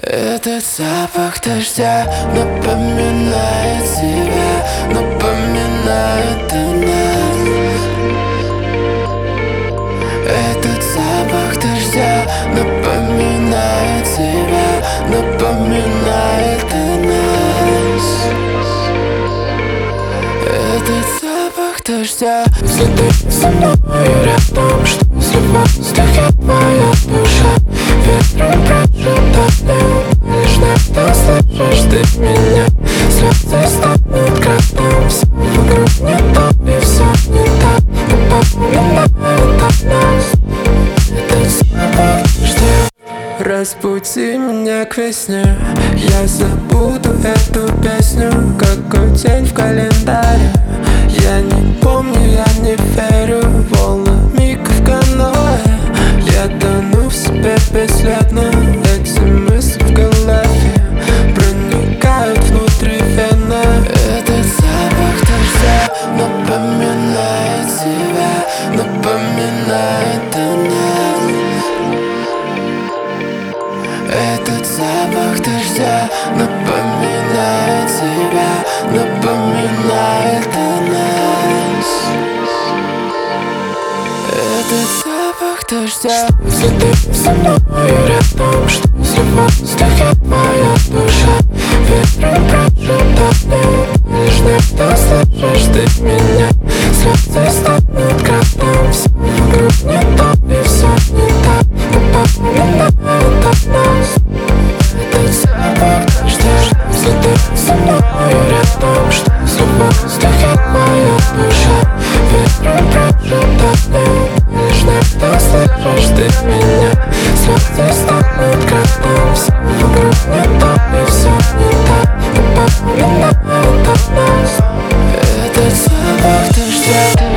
Этот запах дождя напоминает тебя, напоминает о нас. Этот запах дождя напоминает тебя, напоминает о нас. Этот запах дождя. Если ты со мной рядом, что если в воздухе моя душа ветром прошептает, лишь иногда слышишь ты меня. Слезы станут градом, все вокруг не то и все не так. Напоминает о нас. Этот запах дождя. Разбуди меня к весне, я забуду эту песню, какой день в календаре. Я не помню, я не верю волнами в каноэ. Я тону в себе бесследно, эти мысли в голове проникают внутривенно. Этот запах дождя напоминает тебя, напоминает о нас. Этот запах дождя напоминает тебя, напоминает о нас. Этот запах дождя. Если ты со мной рядом, что если в воздухе моя душа ветром прошептает, лишь иногда слышишь ты меня. Слезы станут градом, все вокруг не то и все не так. Напоминает о нас. Этот запах дождя. Если ты со мной рядом, что если в воздухе моя душа ветром прошептает, лишь иногда слышишь ты меня. Слезы станут градом, все вокруг не то и все не так. Напоминает о нас. Этот запах дождя.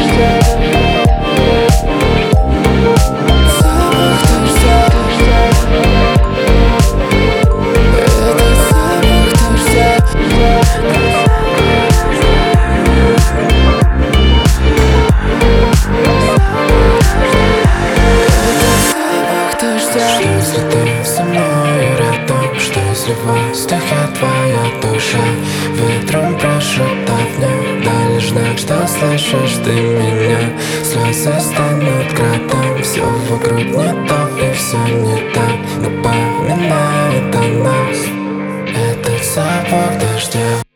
Если ты со мной рядом, что если в воздухе твоя душа ветром прошептав мне, дай лишь знак, что слышишь ты меня. Слезы станут градом, все вокруг не то и все не так. Напоминает о нас. Этот запах дождя.